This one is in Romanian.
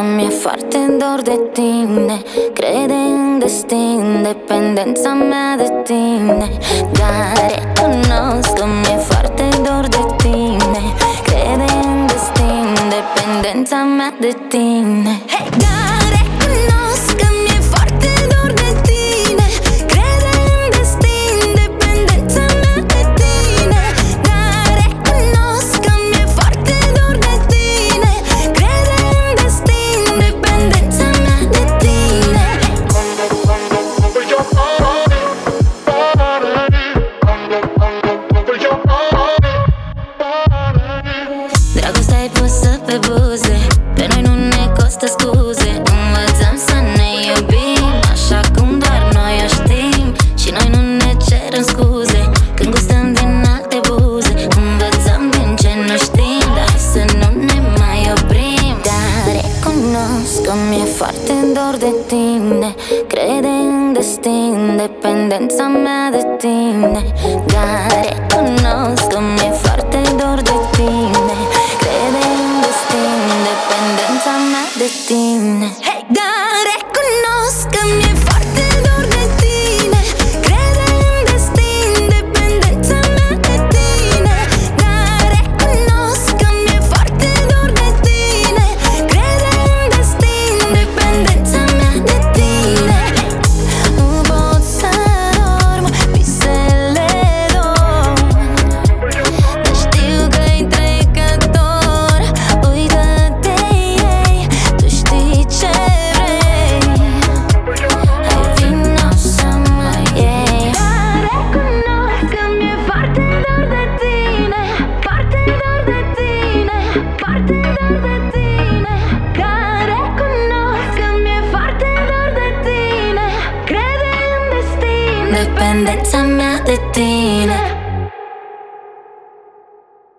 mi-e foarte dor de tine. Crede în destin, dependența mea de tine. Dar recunosc că mi-e foarte dor de tine. Crede în destin, dependența mea de tine. Dar recunosc că mi-e foarte dor de tine. Crede în destin, dependența mea de tine. Dar recunosc că mi-e foarte dor de tine. Crede în destin, dependența mea de tine. Dragostea e pusă pe buze, pe noi nu ne costă scuze. Învățăm să ne iubim așa cum doar noi o știm. Și noi nu ne cerem scuze când gustăm din alte buze. Învățăm din ce nu știm, dar să nu ne mai oprim. Dar recunosc că mi-e foarte dor de tine. Crede în destin, dependența mea de tine. Dar recunosc că mi-e foarte dor de tine. Crede în destin, dependența mea de tine. Dar recunosc că mi-e foarte dor de tine. Crede în destin, dependența mea de tine. Dar recunosc că mi-e foarte dor de tine. Crede în destin, dependența mea de tine. Nu pot să dorm, visele dorm, dar știu că-i trecător. Uită-te ei, tu știi ce vrei. Hai vino să mă iei. Dar recunosc că mi-e foarte dor de tine. Foarte dor de tine. Foarte dor de tine. Dar recunosc că mi-e foarte dor de tine. Crede în destin, dependența mea de tine.